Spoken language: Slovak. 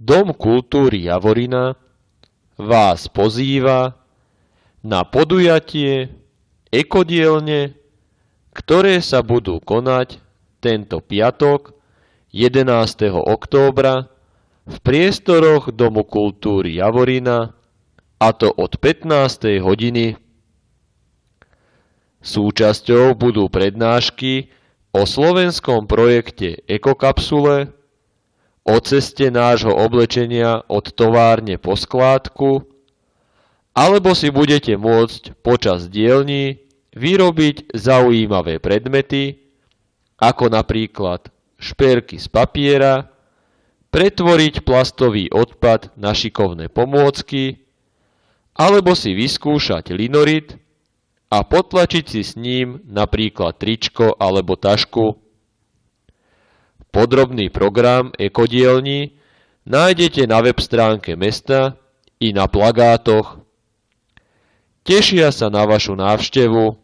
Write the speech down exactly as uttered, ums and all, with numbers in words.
Dom kultúry Javorina vás pozýva na podujatie ekodielne, ktoré sa budú konať tento piatok jedenásteho októbra v priestoroch Domu kultúry Javorina, a to od pätnástej hodiny. Súčasťou budú prednášky o slovenskom projekte Ekokapsule, o ceste nášho oblečenia od továrne po skládku, alebo si budete môcť počas dielní vyrobiť zaujímavé predmety, ako napríklad šperky z papiera, pretvoriť plastový odpad na šikovné pomôcky, alebo si vyskúšať linorit a potlačiť si s ním napríklad tričko alebo tašku. Podrobný program ekodielní nájdete na web stránke mesta i na plagátoch. Tešia sa na vašu návštevu